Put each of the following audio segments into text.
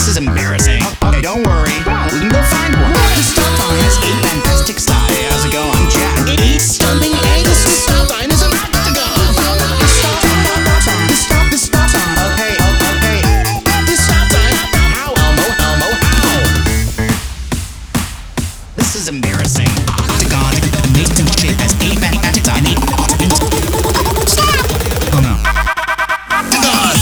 This is embarrassing. Okay, don't worry. We can go find one. The stop sign has 8 fantastic sides. Hey, how's it going? I'm Jack. 8 stunning angles. The stop sign is an octagon. The stop sign. The stop sign. Okay. The stop sign. How, Elmo, how? This is embarrassing. Octagon. Amazing shape has 8 fantastic sides. Stop! Oh no. Octagon!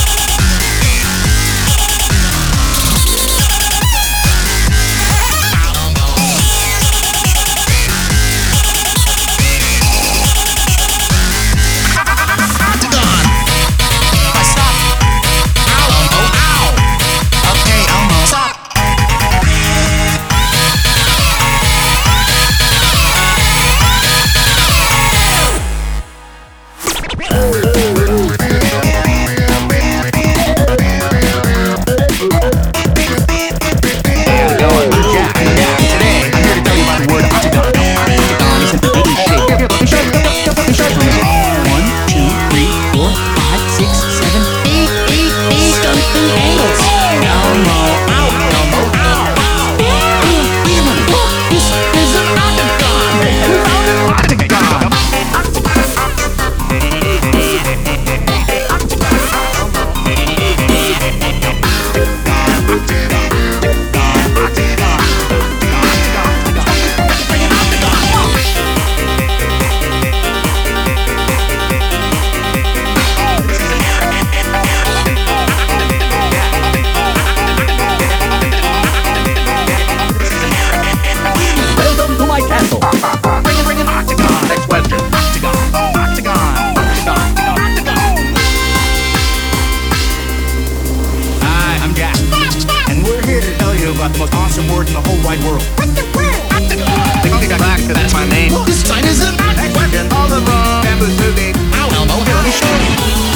About the most awesome word in the whole wide world. What's the word? Octagon! Back to that's my name. This sign is an octagon. All the wrong bamboo tubing. Ow, Elmo, here, let me show you.